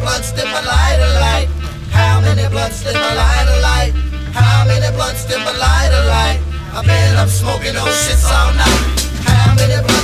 blunts did my lighter light? How many blunts did my lighter light? How many blunts did my lighter light? I've been up smoking those shits all night. How many blunts